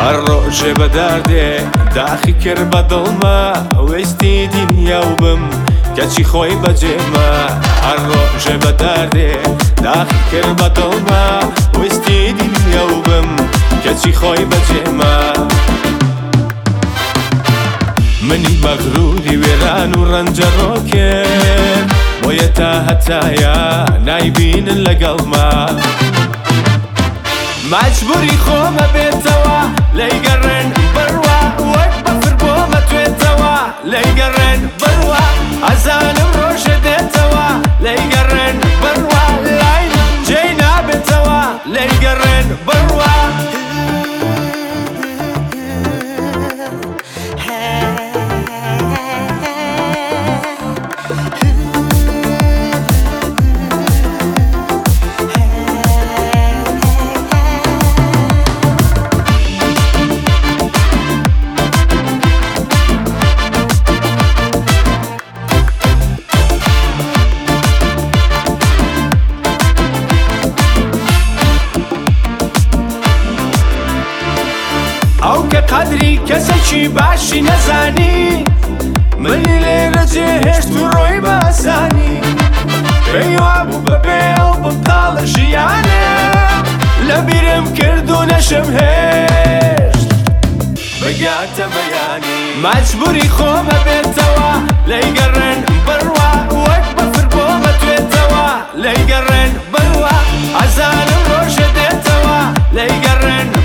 الڕۆژێ بە دەردێ داخی کرد بە دڵمە وێستی دینیا و بم کەچی خۆی بەجێمە هەڕۆژێ بە دەردێ داخی کرد بە دڵمە وێستی دینیا و بم کەچی خۆی بەجێمە منی مەغروری وێران و ڕەنجە ڕۆکێن بۆیە تا هەتایە نایبینن لەگەڵما مەجبوری خۆمە بێتەوە لەیگەڕێن بڕوا وەک بەفر بۆمە توێتەوە لەیگەڕێن بڕوا ئەزانم ڕۆژە دێتەوە لەیگەڕێن بڕوا لای جێی نابێتەوە لەیگەڕێن بڕوا ئەو کە قەدری کەسێکی باشی نەزانی منی لێرە جێهێشت و ڕۆی بە ئاسانی پێی وابوو بەبێ ئەو بمتاڵە ژیانێ لە بیرم کرد و نەشم هێشت بگاتە بەیانی مەجبوری خۆمە بێتەوە لەیگەڕێن بڕوا وەک بەفر بۆمە توێتەوە لەیگەڕێن بڕوا ئەزانم ڕۆژە دێتەوە لەیگەڕێن